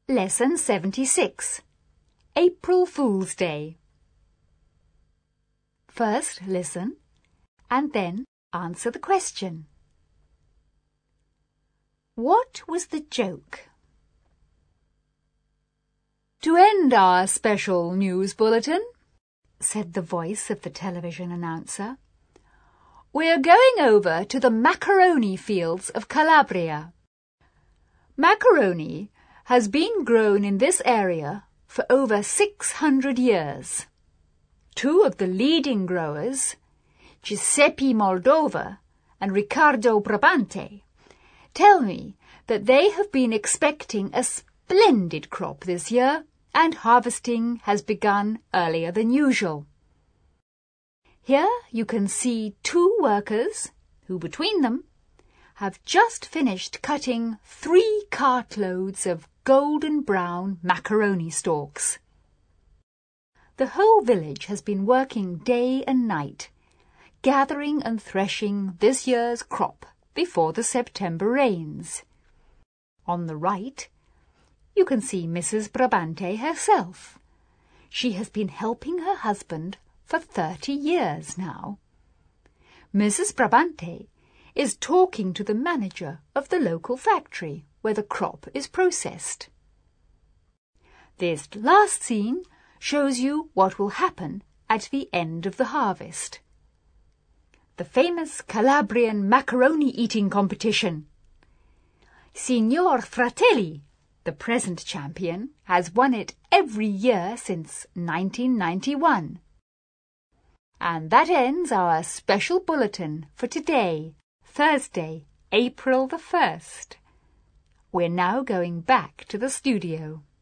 Lesson 76. April Fool's Day. First listen and then answer the question. What was the joke? To end our special news bulletin, said the voice of the television announcer, we're going over to the macaroni fields of Calabria. Macaroni has been grown in this area for over 600 years. Two of the leading growers, Giuseppe Moldova and Riccardo Brabante, tell me that they have been expecting a splendid crop this year and harvesting has begun earlier than usual. Here you can see two workers who, between them, have just finished cutting 3 cartloads of golden brown macaroni stalks. The whole village has been working day and night, gathering and threshing this year's crop before the September rains. On the right, you can see Mrs. Brabante herself. She has been helping her husband for 30 years now. Mrs. Brabante is talking to the manager of the local factory where the crop is processed. This last scene shows you what will happen at the end of the harvest. The famous Calabrian macaroni eating competition. Signor Fratelli, the present champion, has won it every year since 1991. And that ends our special bulletin for today, Thursday, April the 1st. We're now going back to the studio.